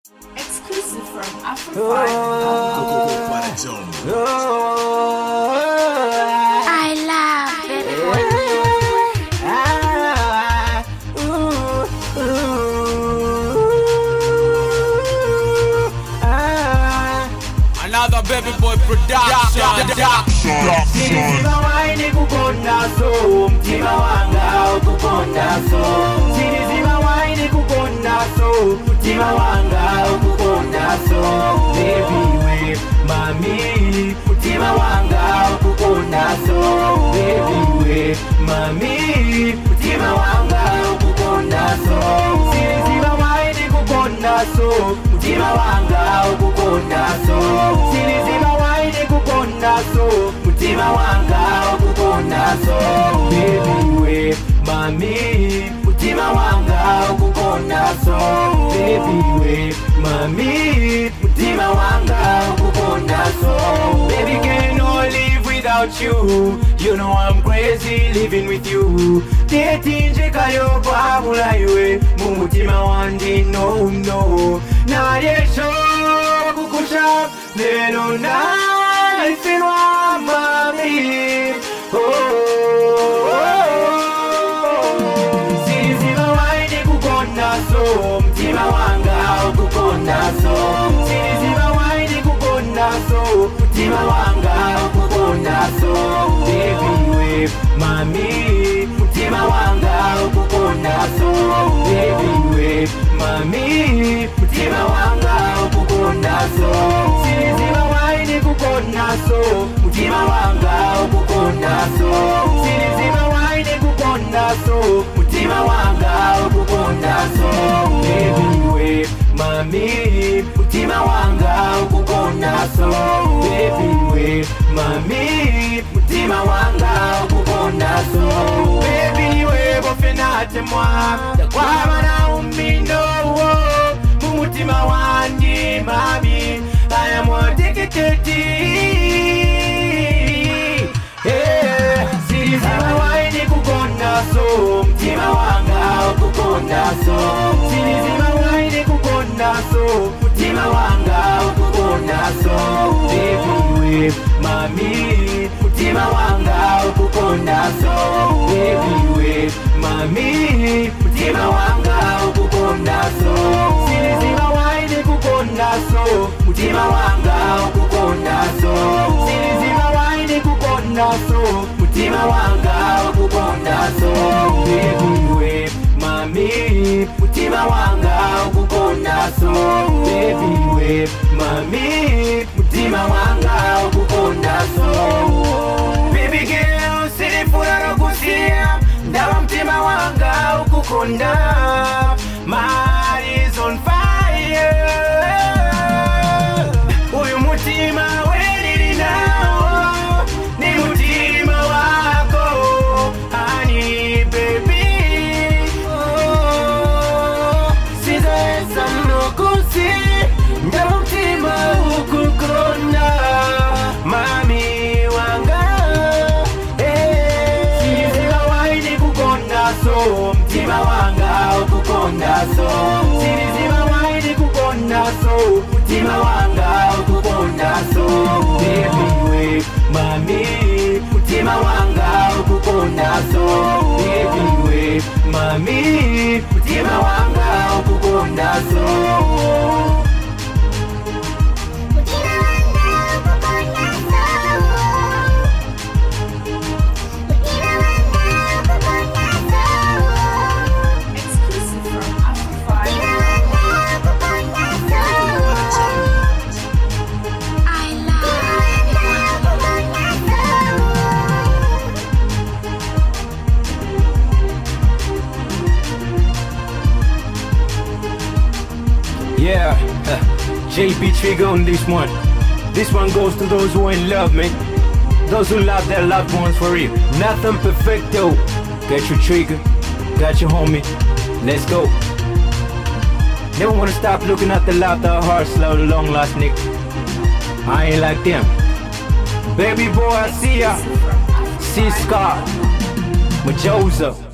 Exclusive from Africa. I love baby boy. Another baby boy production. Siriziba waine kukonda so, mtima wanga ukukonda so. Siriziba waine kukonda so, mtima wanga ukukonda so. Baby we, mami, mtima wanga ukukonda so. Baby we, mami, mtima wanga ukukonda so. Siriziba waine kukonda so, mtima wanga ukukonda so. Siriziba waine kukonda so, mtima wanga ukukonda so. Baby we, mami, mtima wanga ukukonda so. Baby we, mami, mtima wanga ukukonda so. Baby, cannot live without you. You know I'm crazy living with you. Tetinje kayo kwabula iwe mumutima wandi no. Naryesho kukusha lero naifinwa mami. Siriziba waine kukonda so, mtima wanga ukukonda so. Siriziba waine kukonda so, mtima wanga ukukonda so. Baby we, mami, mtima wanga ukukonda so. Baby we, mami, mtima wanga ukukonda so. Siriziba waine kukonda so, mtima wanga ukukonda so. Siriziba waine kukonda so, mtima wanga ukukonda so. Baby we, mami, mtima wanga ukukonda so. Baby we, mami, mtima wanga ukukonda so. Baby we bofenate mwa yakwaba na umino mumutima wandi mami. I am addicted to Siriziba waine kukonda so, mtima wanga ukukonda so. Siriziba waine kukonda so, mtima wanga ukukonda so. Baby we, mami, mtima wanga ukukonda so. Baby we, mami, mtima wanga ukukonda so. Siriziba waine kukonda so, mtima wanga ukukonda so. Siriziba waine kukonda so, mtima wanga ukukonda so. Baby we, mami, mtima wanga ukukonda so. Baby we, mami, mtima wanga ukukonda so. Baby girl, sirifuna nokusia, ndaba mtima wanga ukukonda. My heart is on fire. Uyu mutima weniri nao ni mutima wako, honey baby. Sizaweza mnokusi, ndaba mtima ukukonda, mami wanga. Siriziba waine kukonda so, mtima wanga ukukonda so. Siriziba waine kukonda so, mtima wanga ukukonda so. Baby we, mami, mtima wanga ukukonda so. Baby we, mami, mtima wanga ukukonda so. Exclusive from Africa. I love Yeah, JP Trigger on this one. This one goes to those who are in love, man. Those who love their loved ones for real. Nothing perfecto. Got your trigger, got your homie. Let's go. Never wanna stop looking at the love, the heart, slow, long lost nigga. I ain't like them. Baby boy, I see ya. See Scott, Majosa.